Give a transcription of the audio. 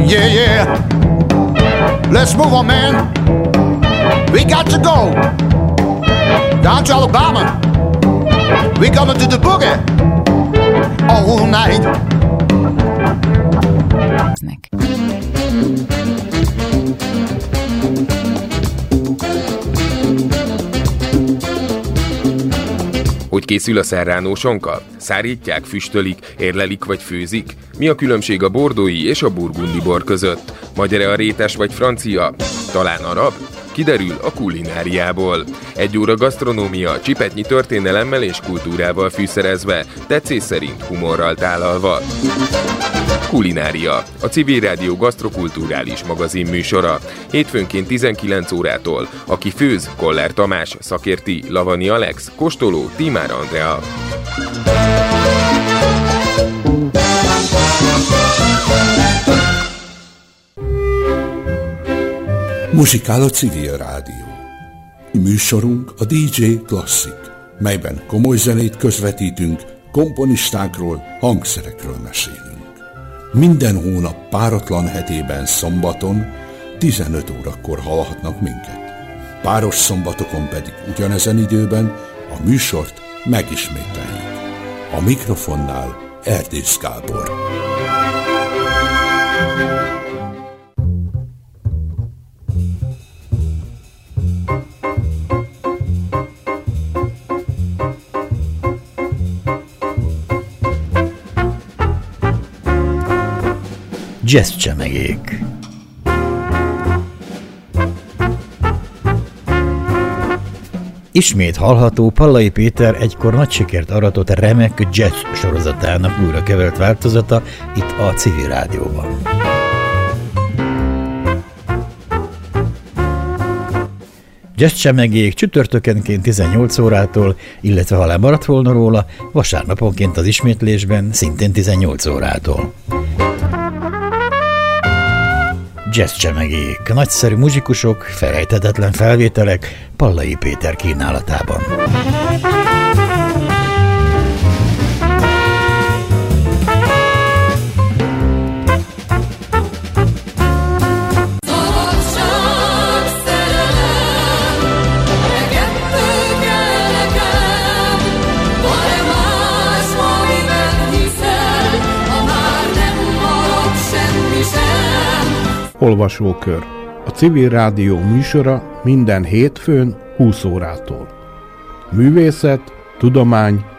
Yeah, yeah. Let's move on, man. We got to go down to Alabama. We're gonna do the boogie all night. Hogy készül a serránósonka? Szárítják, füstölik, érlelik vagy főzik? Mi a különbség a bordói és a burgundi bor között? Magyar-e a rétes vagy francia? Talán arab? Kiderül a kulináriából. 1 óra gasztronómia, csipetnyi történelemmel és kultúrával fűszerezve, tetszés szerint humorral tálalva. Kulinária, a Civil Rádió gasztrokulturális magazin műsora. Hétfőnként 19 órától. Aki főz, Koller Tamás, szakérti, Lavani Alex, kóstoló, Tímár Andrea. Muzsikál a Civil Rádió. Műsorunk a DJ Classic, melyben komoly zenét közvetítünk, komponistákról, hangszerekről mesélünk. Minden hónap páratlan hetében szombaton 15 órakor hallhatnak minket. Páros szombatokon pedig ugyanezen időben a műsort megismételjük. A mikrofonnál Erdész Gábor. Jazz csemegék. Ismét hallható Pallai Péter egykor nagy sikert aratott remek jazz sorozatának újra kevert változata itt a Civil Rádióban. Jazz csemegék csütörtökenként 18 órától, illetve ha lemaradt volna róla, vasárnaponként az ismétlésben szintén 18 órától. Jazz csemegék, nagyszerű muzsikusok, felejthetetlen felvételek Pallai Péter kínálatában. Olvasókör. A Civil Rádió műsora minden hétfőn 20 órától. Művészet, tudomány,